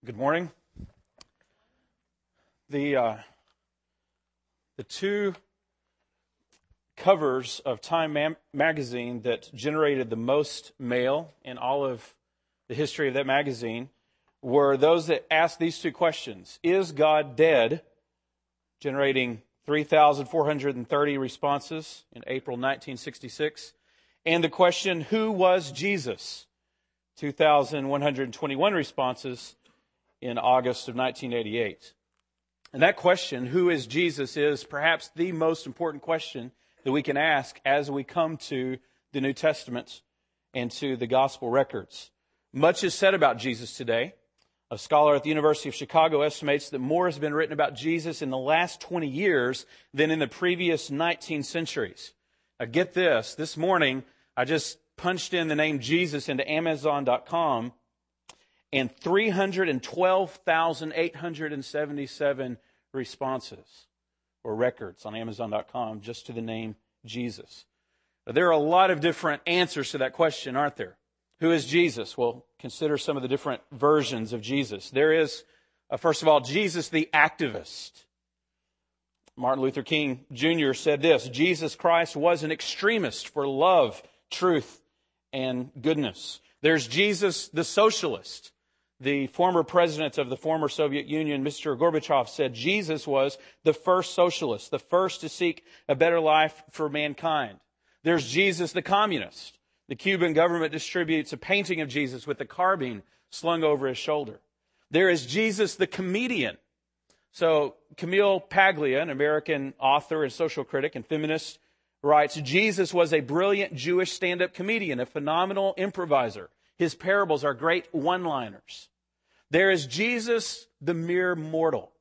Good morning. The two covers of Time magazine that generated the most mail in all of the history of that magazine were those that asked these two questions. Is God dead? Generating 3,430 responses in April 1966. And the question, who was Jesus? 2,121 responses in August of 1988. And that question, who is Jesus, is perhaps the most important question that we can ask as we come to the New Testament and to the gospel records. Much is said about Jesus today. A scholar at the University of Chicago estimates that more has been written about Jesus in the last 20 years than in the previous 19 centuries. Now get this morning I just punched in the name Jesus into Amazon.com, and 312,877 responses or records on Amazon.com just to the name Jesus. Now, there are a lot of different answers to that question, aren't there? Who is Jesus? Well, consider some of the different versions of Jesus. There is, first of all, Jesus the activist. Martin Luther King Jr. said this: Jesus Christ was an extremist for love, truth, and goodness. There's Jesus the socialist. The former president of the former Soviet Union, Mr. Gorbachev, said Jesus was the first socialist, the first to seek a better life for mankind. There's Jesus the communist. The Cuban government distributes a painting of Jesus with a carbine slung over his shoulder. There is Jesus the comedian. So Camille Paglia, an American author and social critic and feminist, writes, Jesus was a brilliant Jewish stand-up comedian, a phenomenal improviser. His parables are great one-liners. There is Jesus, the mere mortal.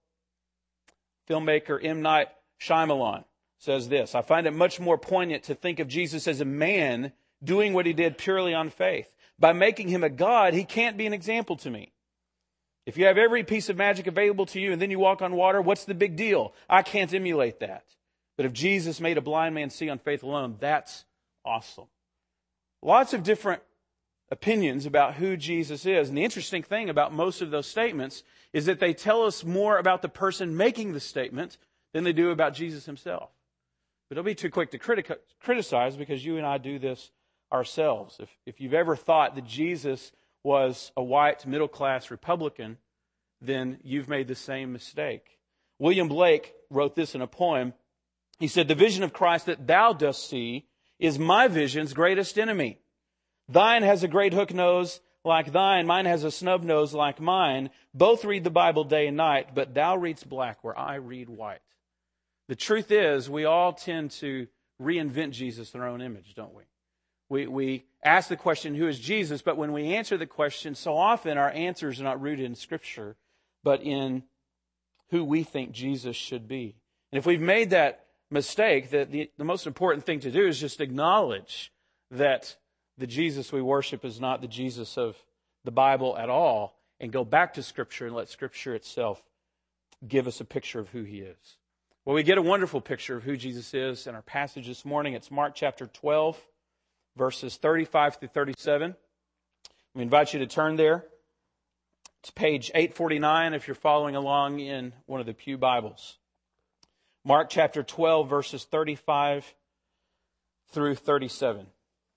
Filmmaker M. Night Shyamalan says this: I find it much more poignant to think of Jesus as a man doing what he did purely on faith. By making him a God, he can't be an example to me. If you have every piece of magic available to you and then you walk on water, what's the big deal? I can't emulate that. But if Jesus made a blind man see on faith alone, that's awesome. Lots of different opinions about who Jesus is. And the interesting thing about most of those statements is that they tell us more about the person making the statement than they do about Jesus himself. But don't be too quick to criticize, because you and I do this ourselves. If you've ever thought that Jesus was a white middle-class Republican, then you've made the same mistake. William Blake wrote this in a poem. He said, the vision of Christ that thou dost see is my vision's greatest enemy. Thine has a great hook nose like thine, mine has a snub nose like mine. Both read the Bible day and night, but thou readst black where I read white. The truth is, we all tend to reinvent Jesus in our own image, don't we? We ask the question, who is Jesus? But when we answer the question, so often our answers are not rooted in Scripture, but in who we think Jesus should be. And if we've made that mistake, that the most important thing to do is just acknowledge that the Jesus we worship is not the Jesus of the Bible at all, and go back to Scripture and let Scripture itself give us a picture of who He is. Well, we get a wonderful picture of who Jesus is in our passage this morning. It's Mark chapter 12, verses 35 through 37. We invite you to turn there. It's page 849 if you're following along in one of the pew Bibles. Mark chapter 12, verses 35 through 37.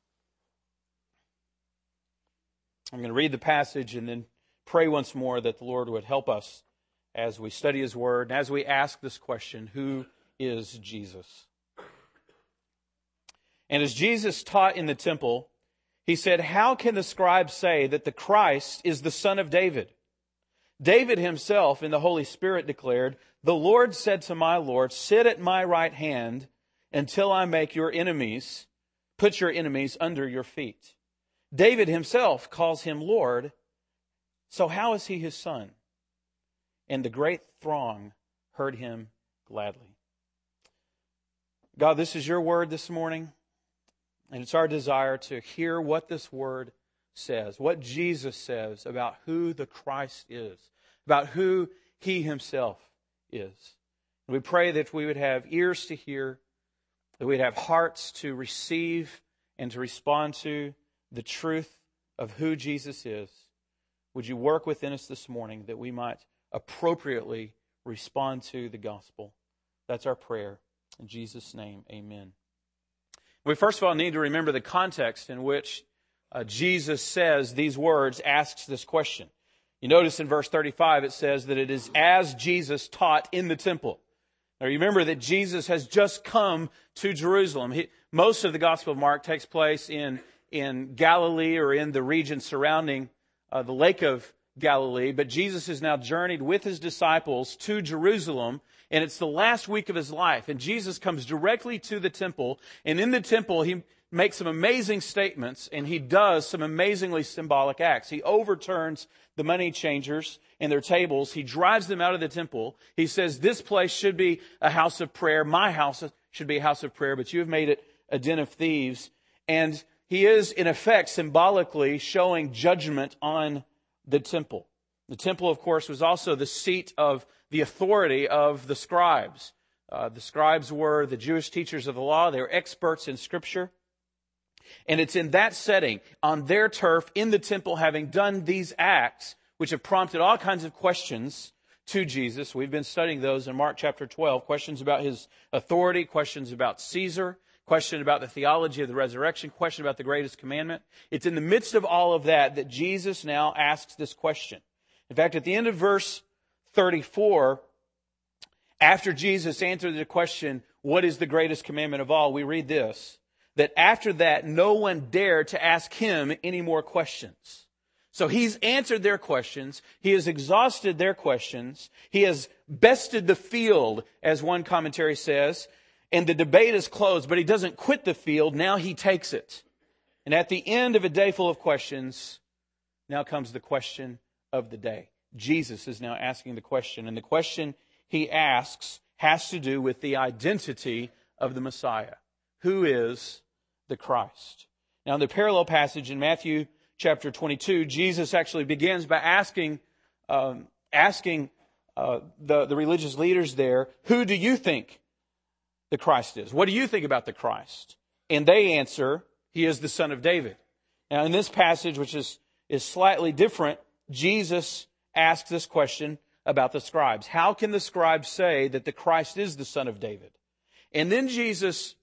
I'm going to read the passage and then pray once more that the Lord would help us as we study His Word and as we ask this question, who is Jesus? And as Jesus taught in the temple, He said, how can the scribes say that the Christ is the son of David? David himself in the Holy Spirit declared, the Lord said to my Lord, sit at my right hand until I make your enemies, put your enemies under your feet. David himself calls Him Lord, so how is He His son? And the great throng heard Him gladly. God, this is Your word this morning, and it's our desire to hear what this word says, what Jesus says about who the Christ is, about who He Himself is. And we pray that we would have ears to hear, that we'd have hearts to receive and to respond to the truth of who Jesus is. would you work within us this morning that we might appropriately respond to the gospel? That's our prayer. In Jesus' name, amen. We first of all need to remember the context in which Jesus says these words, asks this question. You notice in verse 35 it says that it is as Jesus taught in the temple. Now remember that Jesus has just come to Jerusalem. Most of the Gospel of Mark takes place in Galilee or in the region surrounding the Lake of Galilee, but Jesus has now journeyed with his disciples to Jerusalem, and it's the last week of his life. And Jesus comes directly to the temple, and in the temple he makes some amazing statements, and he does some amazingly symbolic acts. He overturns the money changers and their tables. He drives them out of the temple. He says, this place should be a house of prayer. My house should be a house of prayer, but you have made it a den of thieves. And he is, in effect, symbolically showing judgment on the temple. The temple, of course, was also the seat of the authority of the scribes. The scribes were the Jewish teachers of the law. They were experts in Scripture. And it's in that setting, on their turf, in the temple, having done these acts, which have prompted all kinds of questions to Jesus. We've been studying those in Mark chapter 12. Questions about his authority, questions about Caesar, question about the theology of the resurrection, question about the greatest commandment. It's in the midst of all of that Jesus now asks this question. In fact, at the end of verse 34, after Jesus answered the question, what is the greatest commandment of all, we read this, that after that, no one dared to ask him any more questions. So he's answered their questions. He has exhausted their questions. He has bested the field, as one commentary says, and the debate is closed, but he doesn't quit the field. Now he takes it. And at the end of a day full of questions, now comes the question of the day. Jesus is now asking the question, and the question he asks has to do with the identity of the Messiah. Who is the Christ? Now, in the parallel passage in Matthew chapter 22, Jesus actually begins by asking the religious leaders there, who do you think the Christ is? What do you think about the Christ? And they answer, he is the Son of David. Now, in this passage, which is slightly different, Jesus asks this question about the scribes. How can the scribes say that the Christ is the Son of David? And then Jesus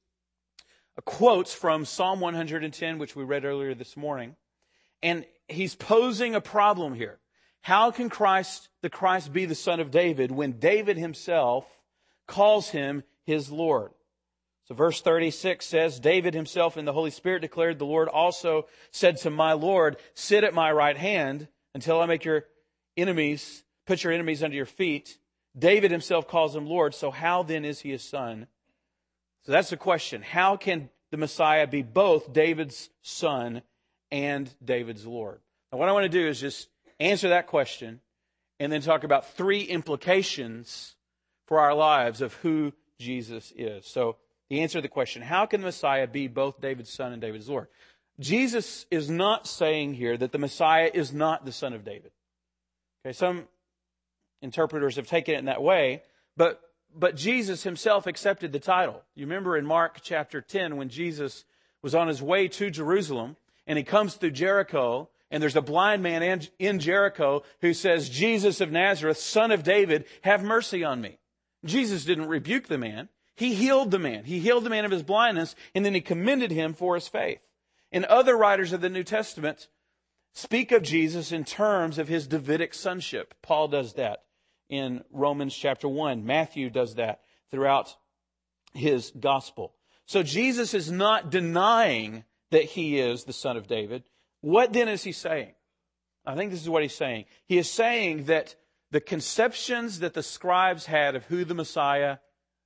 quotes from Psalm 110, which we read earlier this morning. And he's posing a problem here. How can the Christ be the Son of David when David himself calls him his Lord? So verse 36 says, David himself in the Holy Spirit declared, the Lord also said to my Lord, sit at my right hand until I make your enemies, put your enemies under your feet. David himself calls him Lord. So how then is he his son? So that's the question. How can the Messiah be both David's son and David's Lord? Now, what I want to do is just answer that question and then talk about three implications for our lives of who Jesus is. So the answer to the question, how can the Messiah be both David's son and David's Lord? Jesus is not saying here that the Messiah is not the son of David. Okay, some interpreters have taken it in that way, but Jesus himself accepted the title. You remember in Mark chapter 10 when Jesus was on his way to Jerusalem and he comes through Jericho and there's a blind man in Jericho who says, Jesus of Nazareth, son of David, have mercy on me. Jesus didn't rebuke the man. He healed the man. He healed the man of his blindness and then he commended him for his faith. And other writers of the New Testament speak of Jesus in terms of his Davidic sonship. Paul does that in Romans chapter 1. Matthew does that throughout his gospel. So Jesus is not denying that he is the son of David. What then is he saying? I think this is what he's saying. He is saying that the conceptions that the scribes had of who the Messiah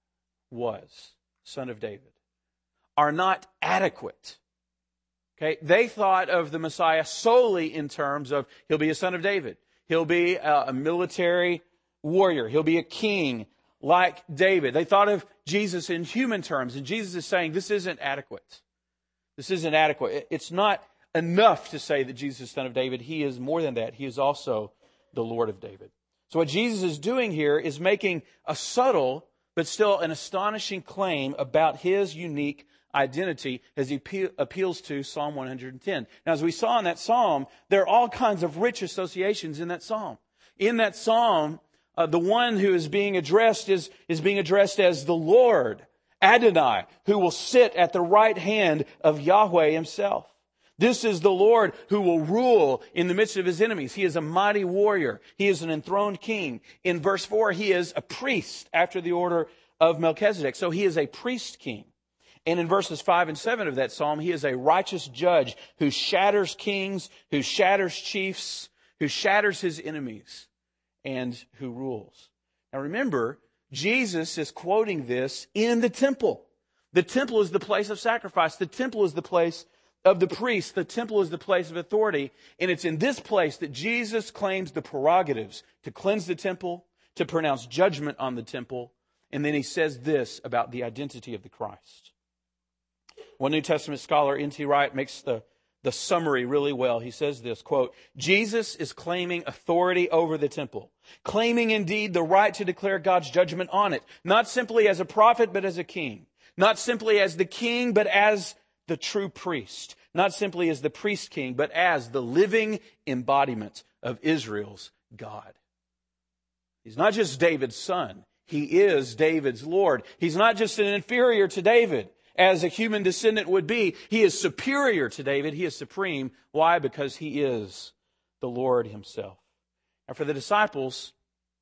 was, son of David, are not adequate. Okay? They thought of the Messiah solely in terms of he'll be a son of David. He'll be a military warrior. He'll be a king like David. They thought of Jesus in human terms. And Jesus is saying this isn't adequate. This isn't adequate. It's not enough to say that Jesus is son of David. He is more than that. He is also the Lord of David. So what Jesus is doing here is making a subtle but still an astonishing claim about his unique identity as he appeals to Psalm 110. Now, as we saw in that psalm, there are all kinds of rich associations in that psalm. In that psalm, the one who is being addressed is being addressed as the Lord, Adonai, who will sit at the right hand of Yahweh himself. This is the Lord who will rule in the midst of his enemies. He is a mighty warrior. He is an enthroned king. In verse 4, he is a priest after the order of Melchizedek. So he is a priest king. And in verses 5 and 7 of that psalm, he is a righteous judge who shatters kings, who shatters chiefs, who shatters his enemies, and who rules. Now remember, Jesus is quoting this in the temple. The temple is the place of sacrifice. The temple is the place of the priest. The temple is the place of authority. And it's in this place that Jesus claims the prerogatives to cleanse the temple, to pronounce judgment on the temple. And then he says this about the identity of the Christ. One New Testament scholar, N.T. Wright, makes the summary really well. He says this, quote, Jesus is claiming authority over the temple, claiming indeed the right to declare God's judgment on it, not simply as a prophet, but as a king, not simply as the king, but as the true priest, not simply as the priest king, but as the living embodiment of Israel's God. He's not just David's son. He is David's Lord. He's not just an inferior to David, as a human descendant would be. He is superior to David. He is supreme. Why? Because he is the Lord himself. And for the disciples,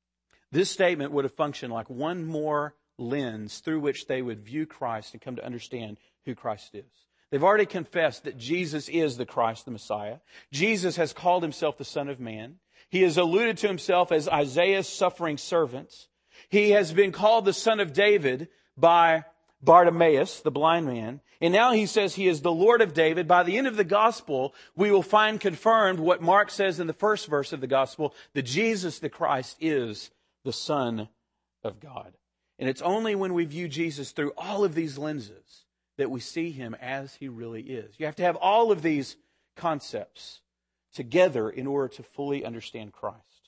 this statement would have functioned like one more lens through which they would view Christ and come to understand who Christ is. They've already confessed that Jesus is the Christ, the Messiah. Jesus has called himself the Son of Man. He has alluded to himself as Isaiah's suffering servant. He has been called the Son of David by Bartimaeus, the blind man. And now he says he is the Lord of David. By the end of the gospel, we will find confirmed what Mark says in the first verse of the gospel, that Jesus the Christ is the Son of God. And it's only when we view Jesus through all of these lenses that we see him as he really is. You have to have all of these concepts together in order to fully understand Christ.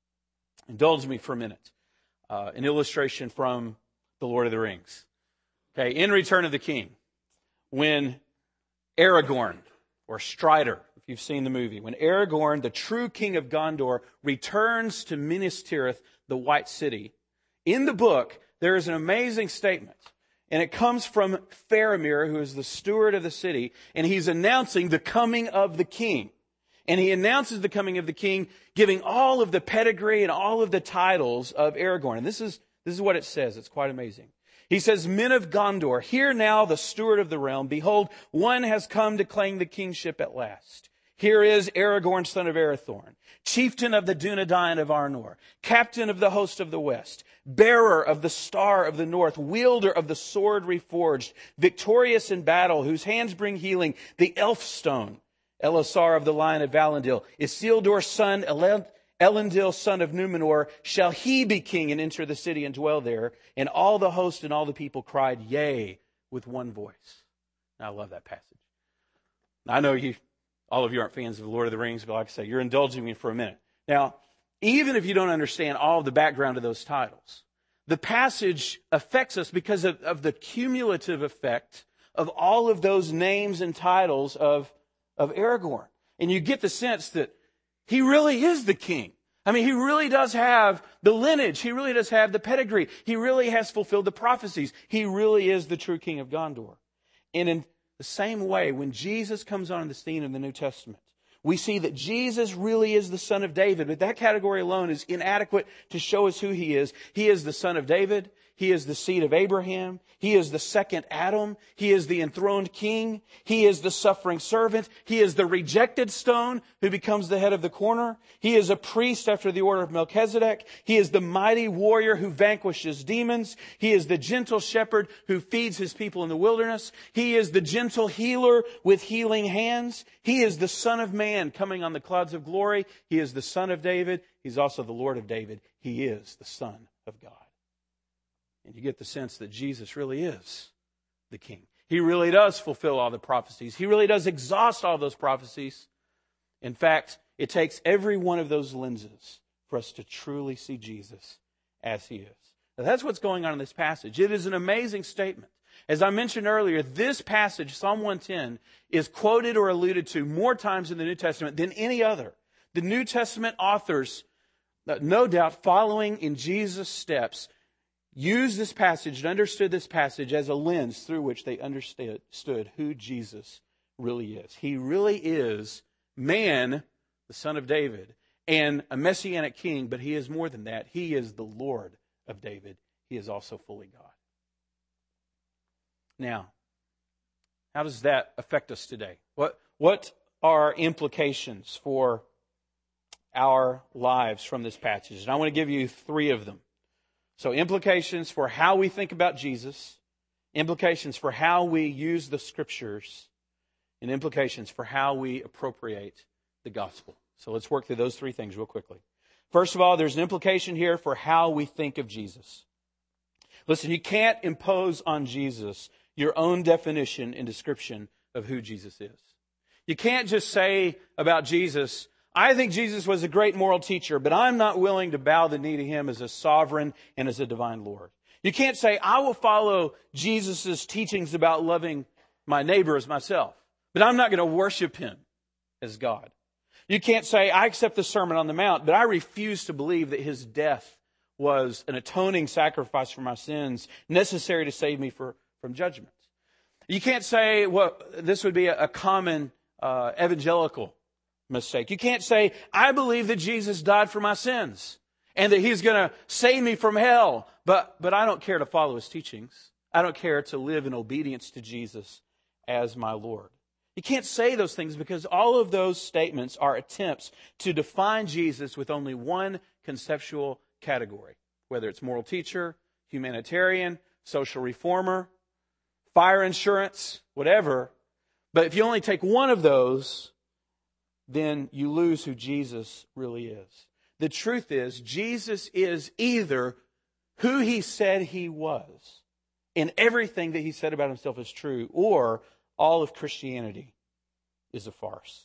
Indulge me for a minute. An illustration from The Lord of the Rings. Okay, in Return of the King, when Aragorn, or Strider, if you've seen the movie, when Aragorn, the true king of Gondor, returns to Minas Tirith, the White City, in the book, there is an amazing statement. And it comes from Faramir, who is the steward of the city, and he's announcing the coming of the king. And he announces the coming of the king, giving all of the pedigree and all of the titles of Aragorn. And this is what it says. It's quite amazing. He says, Men of Gondor, hear now the steward of the realm. Behold, one has come to claim the kingship at last. Here is Aragorn, son of Arathorn, chieftain of the Dunedain of Arnor, captain of the host of the west, bearer of the star of the north, wielder of the sword reforged, victorious in battle, whose hands bring healing, the elf stone, Elisar of the line of Valandil, Isildur's son, Elendil, son of Numenor, shall he be king and enter the city and dwell there? And all the host and all the people cried, Yea, with one voice. Now, I love that passage. I know all of you aren't fans of The Lord of the Rings, but like I say, you're indulging me for a minute. Now, even if you don't understand all of the background of those titles, the passage affects us because of the cumulative effect of all of those names and titles of Aragorn. And you get the sense that he really is the king. I mean, he really does have the lineage. He really does have the pedigree. He really has fulfilled the prophecies. He really is the true king of Gondor. And in the same way, when Jesus comes on the scene in the New Testament, we see that Jesus really is the Son of David. But that category alone is inadequate to show us who he is. He is the Son of David. He is the seed of Abraham. He is the second Adam. He is the enthroned king. He is the suffering servant. He is the rejected stone who becomes the head of the corner. He is a priest after the order of Melchizedek. He is the mighty warrior who vanquishes demons. He is the gentle shepherd who feeds his people in the wilderness. He is the gentle healer with healing hands. He is the Son of Man coming on the clouds of glory. He is the Son of David. He's also the Lord of David. He is the Son of God. And you get the sense that Jesus really is the King. He really does fulfill all the prophecies. He really does exhaust all those prophecies. In fact, it takes every one of those lenses for us to truly see Jesus as he is. Now, that's what's going on in this passage. It is an amazing statement. As I mentioned earlier, this passage, Psalm 110, is quoted or alluded to more times in the New Testament than any other. The New Testament authors, no doubt following in Jesus' steps, used this passage and understood this passage as a lens through which they understood who Jesus really is. He really is man, the son of David, and a messianic king, but he is more than that. He is the Lord of David. He is also fully God. Now, how does that affect us today? What are implications for our lives from this passage? And I want to give you 3 of them. So implications for how we think about Jesus, implications for how we use the Scriptures, and implications for how we appropriate the gospel. So let's work through those 3 things real quickly. First of all, there's an implication here for how we think of Jesus. Listen, you can't impose on Jesus your own definition and description of who Jesus is. You can't just say about Jesus, I think Jesus was a great moral teacher, but I'm not willing to bow the knee to him as a sovereign and as a divine Lord. You can't say, I will follow Jesus' teachings about loving my neighbor as myself, but I'm not going to worship him as God. You can't say, I accept the Sermon on the Mount, but I refuse to believe that his death was an atoning sacrifice for my sins necessary to save me from judgment. You can't say, well, this would be a common evangelical mistake. You can't say, I believe that Jesus died for my sins and that he's going to save me from hell, but I don't care to follow his teachings. I don't care to live in obedience to Jesus as my Lord. You can't say those things because all of those statements are attempts to define Jesus with only one conceptual category, whether it's moral teacher, humanitarian, social reformer, fire insurance, whatever. But if you only take one of those, then you lose who Jesus really is. The truth is, Jesus is either who he said he was, and everything that he said about himself is true, or all of Christianity is a farce.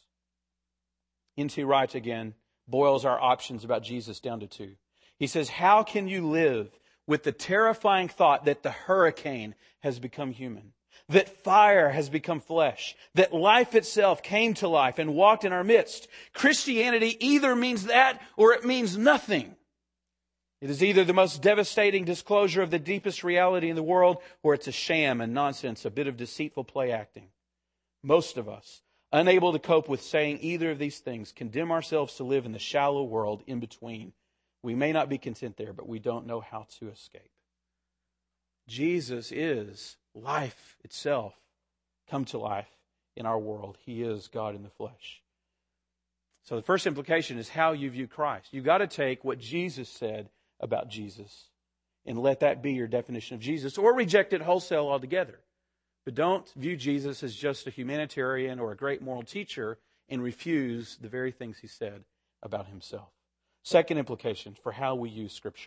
N.T. Wright, again, boils our options about Jesus down to 2. He says, how can you live with the terrifying thought that the hurricane has become human, that fire has become flesh, that life itself came to life and walked in our midst? Christianity either means that or it means nothing. It is either the most devastating disclosure of the deepest reality in the world, or it's a sham and nonsense, a bit of deceitful play acting. Most of us, unable to cope with saying either of these things, condemn ourselves to live in the shallow world in between. We may not be content there, but we don't know how to escape. Jesus is life itself come to life in our world. He is God in the flesh. So the first implication is how you view Christ. You've got to take what Jesus said about Jesus and let that be your definition of Jesus, or reject it wholesale altogether. But don't view Jesus as just a humanitarian or a great moral teacher and refuse the very things he said about himself. Second implication for how we use Scripture.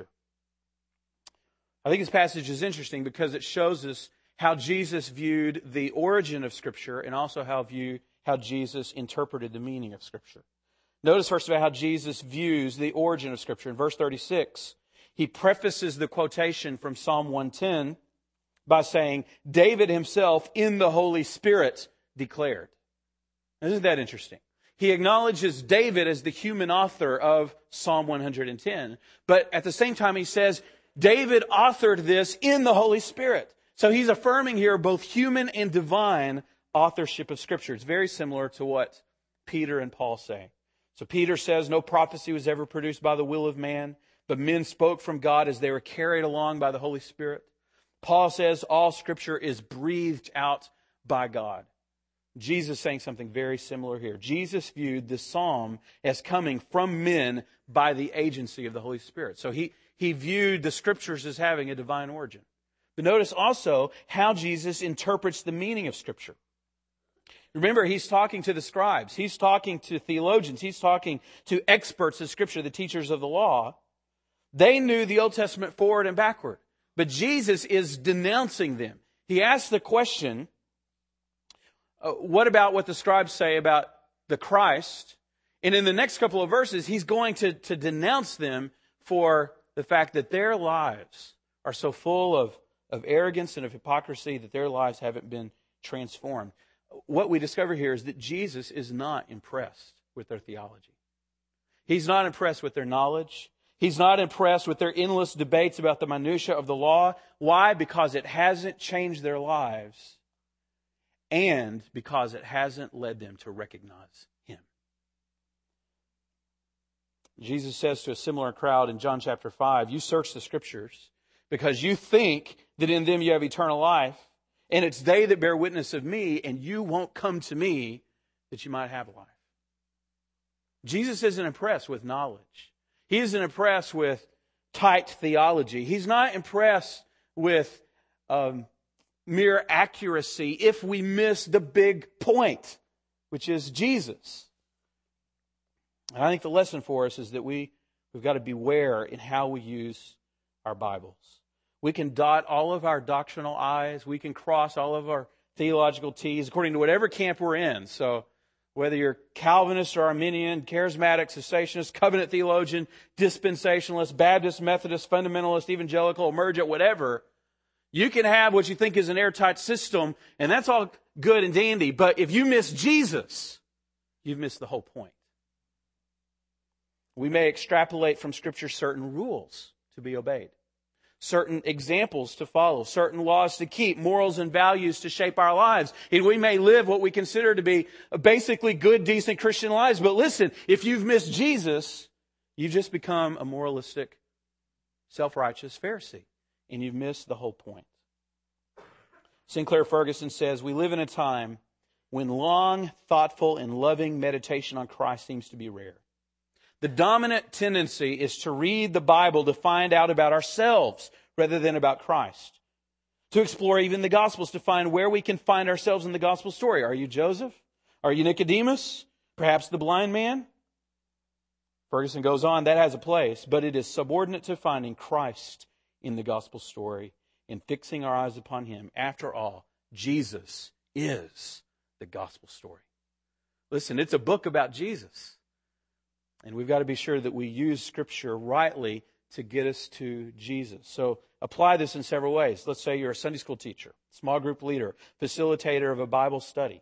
I think this passage is interesting because it shows us how Jesus viewed the origin of Scripture and also how Jesus interpreted the meaning of Scripture. Notice first of all how Jesus views the origin of Scripture. In verse 36, he prefaces the quotation from Psalm 110 by saying, David himself in the Holy Spirit declared. Isn't that interesting? He acknowledges David as the human author of Psalm 110. But at the same time, he says, David authored this in the Holy Spirit. So he's affirming here both human and divine authorship of Scripture. It's very similar to what Peter and Paul say. So Peter says, no prophecy was ever produced by the will of man, but men spoke from God as they were carried along by the Holy Spirit. Paul says all Scripture is breathed out by God. Jesus saying something very similar here. Jesus viewed this psalm as coming from men by the agency of the Holy Spirit. So he viewed the Scriptures as having a divine origin. But notice also how Jesus interprets the meaning of Scripture. Remember, he's talking to the scribes. He's talking to theologians. He's talking to experts of Scripture, the teachers of the law. They knew the Old Testament forward and backward. But Jesus is denouncing them. He asks the question, what about what the scribes say about the Christ? And in the next couple of verses, he's going to denounce them for the fact that their lives are so full of of arrogance and of hypocrisy, that their lives haven't been transformed. What we discover here is that Jesus is not impressed with their theology. He's not impressed with their knowledge. He's not impressed with their endless debates about the minutia of the law. Why? Because it hasn't changed their lives, and because it hasn't led them to recognize Him. Jesus says to a similar crowd in John chapter 5, you search the Scriptures because you think that in them you have eternal life, and it's they that bear witness of me, and you won't come to me that you might have life. Jesus isn't impressed with knowledge. He isn't impressed with tight theology. He's not impressed with mere accuracy if we miss the big point, which is Jesus. And I think the lesson for us is that we've got to beware in how we use our Bibles. We can dot all of our doctrinal I's. We can cross all of our theological T's according to whatever camp we're in. So whether you're Calvinist or Arminian, charismatic, cessationist, covenant theologian, dispensationalist, Baptist, Methodist, fundamentalist, evangelical, emergent, whatever, you can have what you think is an airtight system, and that's all good and dandy. But if you miss Jesus, you've missed the whole point. We may extrapolate from Scripture certain rules to be obeyed, certain examples to follow, certain laws to keep, morals and values to shape our lives. And we may live what we consider to be basically good, decent Christian lives. But listen, if you've missed Jesus, you've just become a moralistic, self-righteous Pharisee. And you've missed the whole point. Sinclair Ferguson says, we live in a time when long, thoughtful, and loving meditation on Christ seems to be rare. The dominant tendency is to read the Bible to find out about ourselves rather than about Christ. To explore even the Gospels to find where we can find ourselves in the Gospel story. Are you Joseph? Are you Nicodemus? Perhaps the blind man? Ferguson goes on, that has a place, but it is subordinate to finding Christ in the Gospel story and fixing our eyes upon Him. After all, Jesus is the Gospel story. Listen, it's a book about Jesus. And we've got to be sure that we use Scripture rightly to get us to Jesus. So apply this in several ways. Let's say you're a Sunday school teacher, small group leader, facilitator of a Bible study.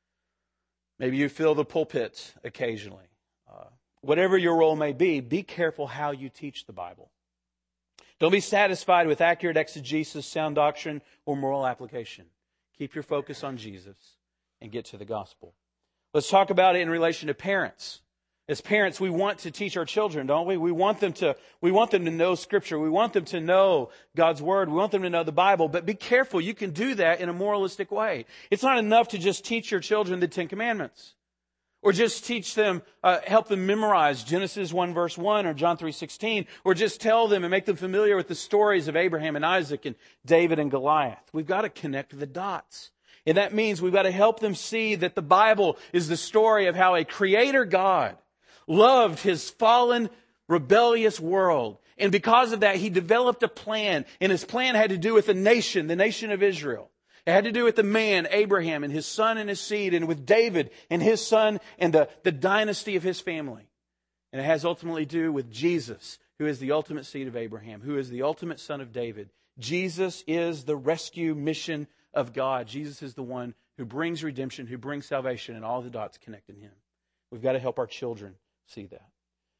Maybe you fill the pulpit occasionally. Whatever your role may be careful how you teach the Bible. Don't be satisfied with accurate exegesis, sound doctrine, or moral application. Keep your focus on Jesus and get to the gospel. Let's talk about it in relation to parents. As parents, we want to teach our children, don't we? We want them to know Scripture. We want them to know God's Word. We want them to know the Bible. But be careful, you can do that in a moralistic way. It's not enough to just teach your children the Ten Commandments. Or just teach them, help them memorize Genesis 1 verse 1 or John 3:16. Or just tell them and make them familiar with the stories of Abraham and Isaac and David and Goliath. We've got to connect the dots. And that means we've got to help them see that the Bible is the story of how a Creator God loved His fallen, rebellious world. And because of that, He developed a plan. And His plan had to do with the nation of Israel. It had to do with the man, Abraham, and his son and his seed, and with David and his son and the dynasty of his family. And it has ultimately to do with Jesus, who is the ultimate seed of Abraham, who is the ultimate son of David. Jesus is the rescue mission of God. Jesus is the one who brings redemption, who brings salvation, and all the dots connect in Him. We've got to help our children see that.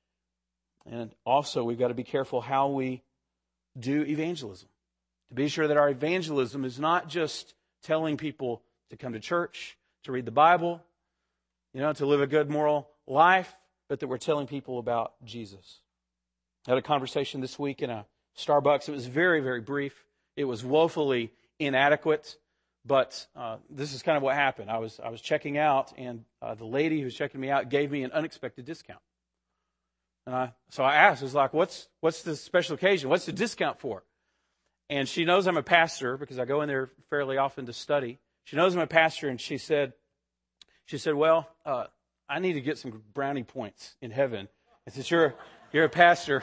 And also, we've got to be careful how we do evangelism. To be sure that our evangelism is not just telling people to come to church, to read the Bible, to live a good moral life, but that we're telling people about Jesus. I had a conversation this week in a Starbucks. It was very, very brief. It was woefully inadequate, but this is kind of what happened. I was checking out, and the lady who was checking me out gave me an unexpected discount. And so I asked, I was like, what's the special occasion? What's the discount for? And she knows I'm a pastor because I go in there fairly often to study. She knows I'm a pastor, and she said, well, I need to get some brownie points in heaven. And since you're a pastor.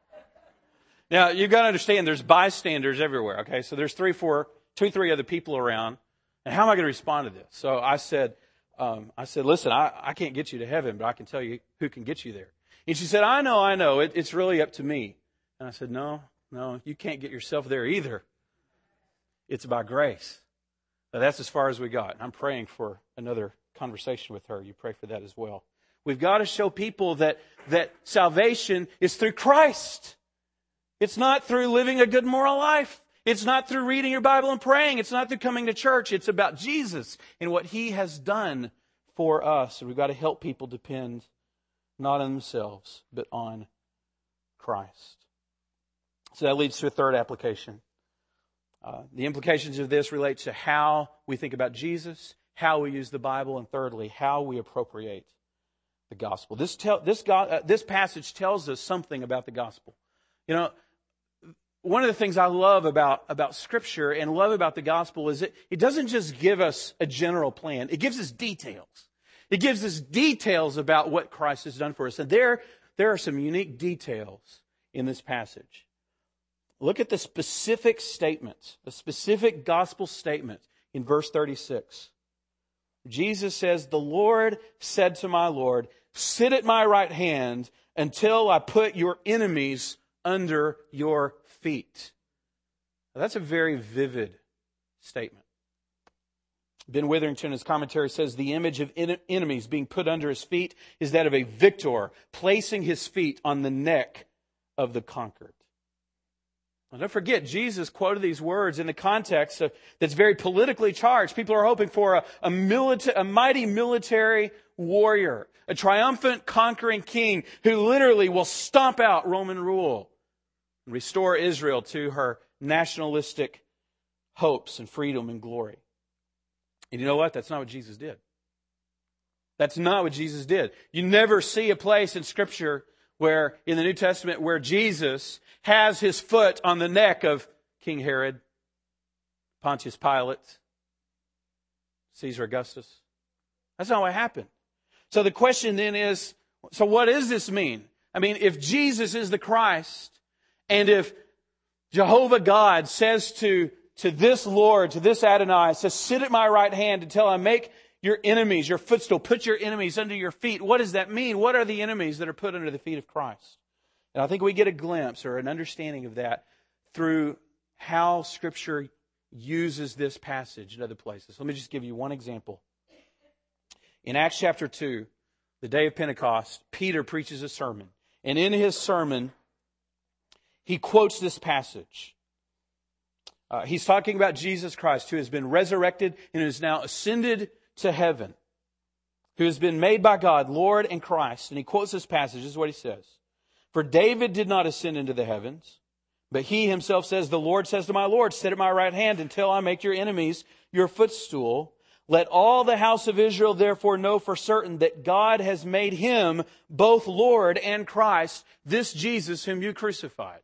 Now, you've got to understand there's bystanders everywhere, okay? So there's 3 other people around. And how am I going to respond to this? So I said, listen, I can't get you to heaven, but I can tell you who can get you there. And she said, I know. It's really up to me. And I said, No, you can't get yourself there either. It's by grace. Now, that's as far as we got. I'm praying for another conversation with her. You pray for that as well. We've got to show people that salvation is through Christ. It's not through living a good moral life. It's not through reading your Bible and praying. It's not through coming to church. It's about Jesus and what He has done for us. And we've got to help people depend not on themselves, but on Christ. So that leads to a third application. The implications of this relate to how we think about Jesus, how we use the Bible, and thirdly, how we appropriate the gospel. This passage tells us something about the gospel. You know, one of the things I love about Scripture and love about the gospel is it doesn't just give us a general plan. It gives us details. It gives us details about what Christ has done for us. And there are some unique details in this passage. Look at the specific statements, the specific gospel statement in verse 36. Jesus says, "The Lord said to my Lord, sit at my right hand until I put your enemies under your feet." Now, that's a very vivid statement. Ben Witherington, in his commentary, says the image of enemies being put under his feet is that of a victor placing his feet on the neck of the conquered. Now, don't forget, Jesus quoted these words in the context that's very politically charged. People are hoping for a mighty military warrior, a triumphant conquering king who literally will stomp out Roman rule and restore Israel to her nationalistic hopes and freedom and glory. And you know what? That's not what Jesus did. That's not what Jesus did. You never see a place in Scripture where, in the New Testament, where Jesus has His foot on the neck of King Herod, Pontius Pilate, Caesar Augustus. That's not what happened. So the question then is, so what does this mean? I mean, if Jesus is the Christ, and if Jehovah God says to this Lord, to this Adonai, says, sit at my right hand until I make your enemies, your footstool, put your enemies under your feet. What does that mean? What are the enemies that are put under the feet of Christ? And I think we get a glimpse or an understanding of that through how Scripture uses this passage in other places. Let me just give you one example. In Acts chapter 2, the day of Pentecost, Peter preaches a sermon. And in his sermon, he quotes this passage. He's talking about Jesus Christ, who has been resurrected and who is now ascended to heaven, who has been made by God Lord and Christ. And he quotes this passage. This is what he says. For David did not ascend into the heavens, but he himself says, the Lord says to my Lord, sit at my right hand until I make your enemies your footstool. Let all the house of Israel therefore know for certain that God has made him both Lord and Christ, this Jesus whom you crucified.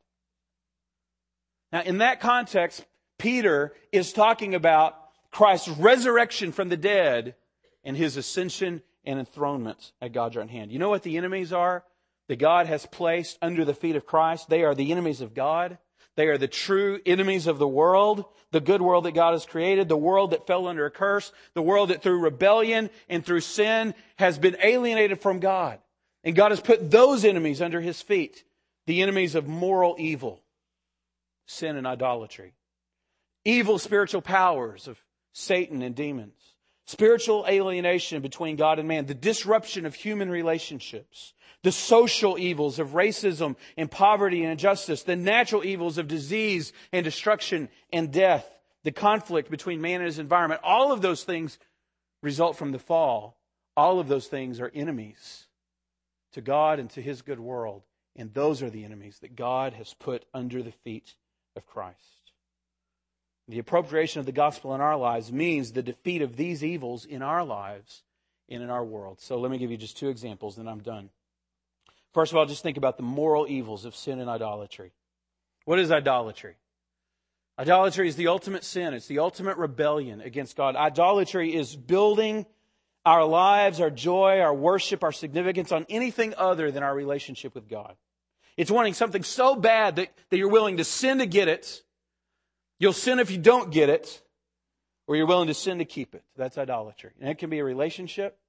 Now, in that context, Peter is talking about Christ's resurrection from the dead and His ascension and enthronement at God's right hand. You know what the enemies are that God has placed under the feet of Christ? They are the enemies of God. They are the true enemies of the world, the good world that God has created, the world that fell under a curse, the world that through rebellion and through sin has been alienated from God. And God has put those enemies under His feet, the enemies of moral evil, sin and idolatry, evil spiritual powers of Satan and demons, spiritual alienation between God and man, the disruption of human relationships, the social evils of racism and poverty and injustice, the natural evils of disease and destruction and death, the conflict between man and his environment. All of those things result from the fall. All of those things are enemies to God and to His good world. And those are the enemies that God has put under the feet of Christ. The appropriation of the gospel in our lives means the defeat of these evils in our lives and in our world. So let me give you just two examples, then I'm done. First of all, just think about the moral evils of sin and idolatry. What is idolatry? Idolatry is the ultimate sin. It's the ultimate rebellion against God. Idolatry is building our lives, our joy, our worship, our significance on anything other than our relationship with God. It's wanting something so bad that you're willing to sin to get it. You'll sin if you don't get it, or you're willing to sin to keep it. That's idolatry. And it can be a relationship.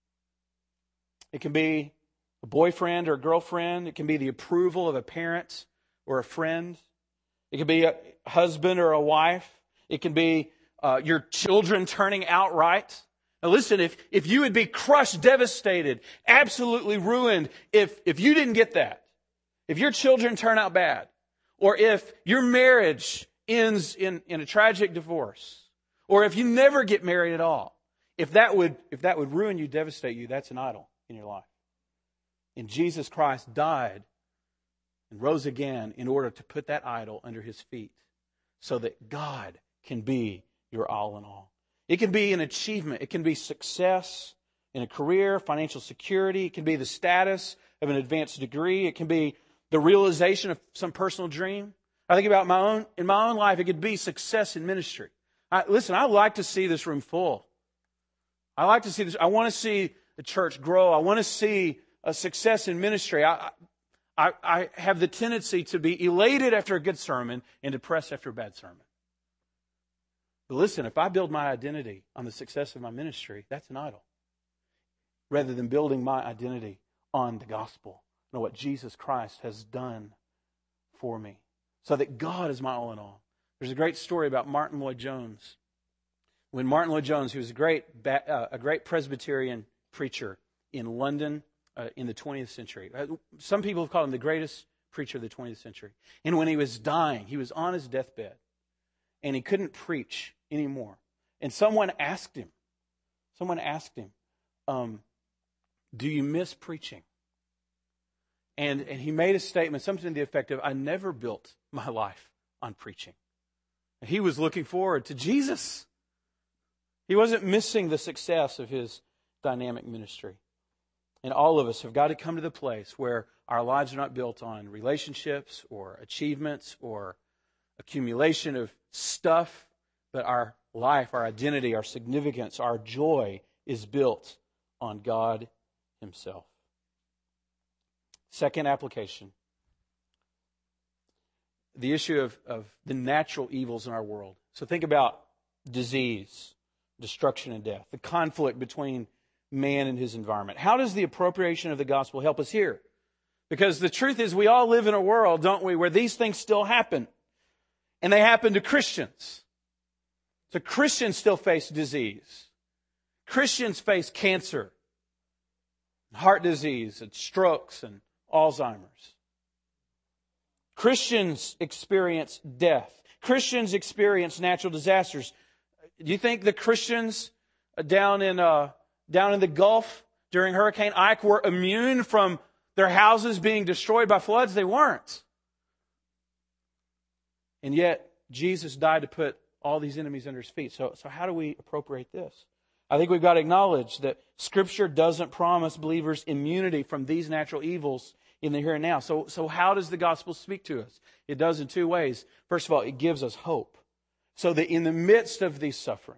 It can be a boyfriend or a girlfriend. It can be the approval of a parent or a friend. It can be a husband or a wife. It can be your children turning outright. Now listen, if you would be crushed, devastated, absolutely ruined, if you didn't get that, if your children turn out bad, or if your marriage ends in a tragic divorce, or if you never get married at all, if that would ruin you, devastate you, that's an idol in your life. And Jesus Christ died and rose again in order to put that idol under His feet so that God can be your all in all. It can be an achievement. It can be success in a career, financial security. It can be the status of an advanced degree. It can be the realization of some personal dream. I think about in my own life, it could be success in ministry. Listen, I like to see this room full. I like to see this. I want to see the church grow. I want to see a success in ministry. I have the tendency to be elated after a good sermon and depressed after a bad sermon. But listen, if I build my identity on the success of my ministry, that's an idol. Rather than building my identity on the gospel and what Jesus Christ has done for me. So that God is my all in all. There's a great story about Martin Lloyd-Jones. When Martin Lloyd-Jones, who was a great Presbyterian preacher in London in the 20th century. Some people have called him the greatest preacher of the 20th century. And when he was dying, he was on his deathbed. And he couldn't preach anymore. And someone asked him, do you miss preaching? And he made a statement, something to the effect of, I never built my life on preaching. And he was looking forward to Jesus. He wasn't missing the success of his dynamic ministry. And all of us have got to come to the place where our lives are not built on relationships or achievements or accumulation of stuff, but our life, our identity, our significance, our joy is built on God Himself. Second application. The issue of the natural evils in our world. So think about disease, destruction, and death. The conflict between man and his environment. How does the appropriation of the gospel help us here? Because the truth is we all live in a world, don't we, where these things still happen. And they happen to Christians. So Christians still face disease. Christians face cancer, heart disease, and strokes, and Alzheimer's. Christians experience death. Christians experience natural disasters. Do you think the Christians down in the Gulf during Hurricane Ike were immune from their houses being destroyed by floods? They weren't. And yet, Jesus died to put all these enemies under His feet. So how do we appropriate this? I think we've got to acknowledge that Scripture doesn't promise believers immunity from these natural evils in the here and now. So how does the gospel speak to us? It does in two ways. First of all, it gives us hope. So that in the midst of these sufferings,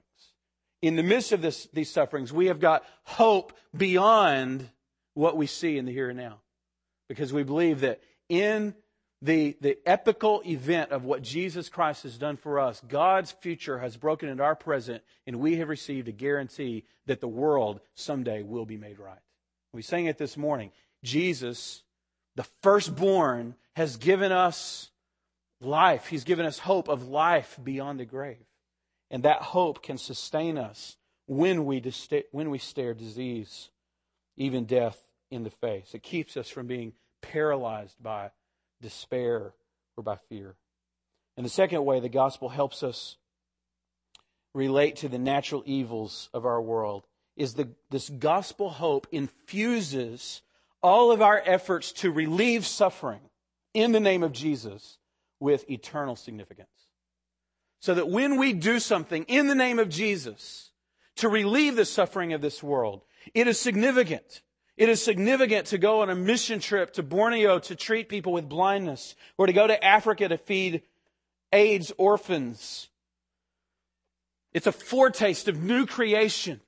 these sufferings, we have got hope beyond what we see in the here and now. Because we believe that in the epical event of what Jesus Christ has done for us, God's future has broken into our present, and we have received a guarantee that the world someday will be made right. We sang it this morning. Jesus, the firstborn, has given us life. He's given us hope of life beyond the grave. And that hope can sustain us when we stare disease, even death, in the face. It keeps us from being paralyzed by despair or by fear. And the second way the gospel helps us relate to the natural evils of our world is this gospel hope infuses all of our efforts to relieve suffering in the name of Jesus with eternal significance. So that when we do something in the name of Jesus to relieve the suffering of this world, it is significant. It is significant to go on a mission trip to Borneo to treat people with blindness, or to go to Africa to feed AIDS orphans. It's a foretaste of new creation.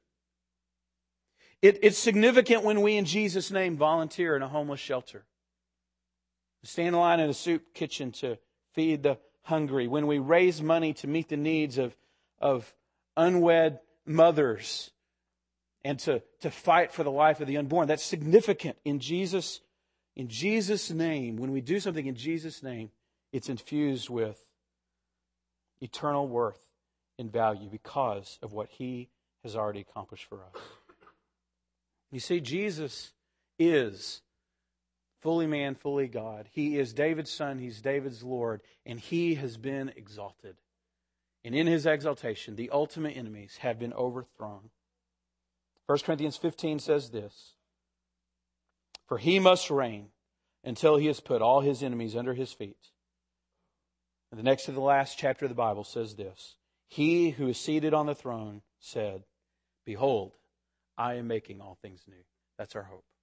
It's significant when we, in Jesus' name, volunteer in a homeless shelter. Stand in line in a soup kitchen to feed the hungry. When we raise money to meet the needs of unwed mothers and to fight for the life of the unborn. That's significant in Jesus' name. When we do something in Jesus' name, it's infused with eternal worth in value because of what He has already accomplished for us. You see, Jesus is fully man, fully God. He is David's Son, He's David's Lord, and He has been exalted. And in His exaltation, the ultimate enemies have been overthrown. 1 Corinthians 15 says this, "For He must reign until He has put all His enemies under His feet." And the next to the last chapter of the Bible says this, "He who is seated on the throne said, 'Behold, I am making all things new.'" That's our hope.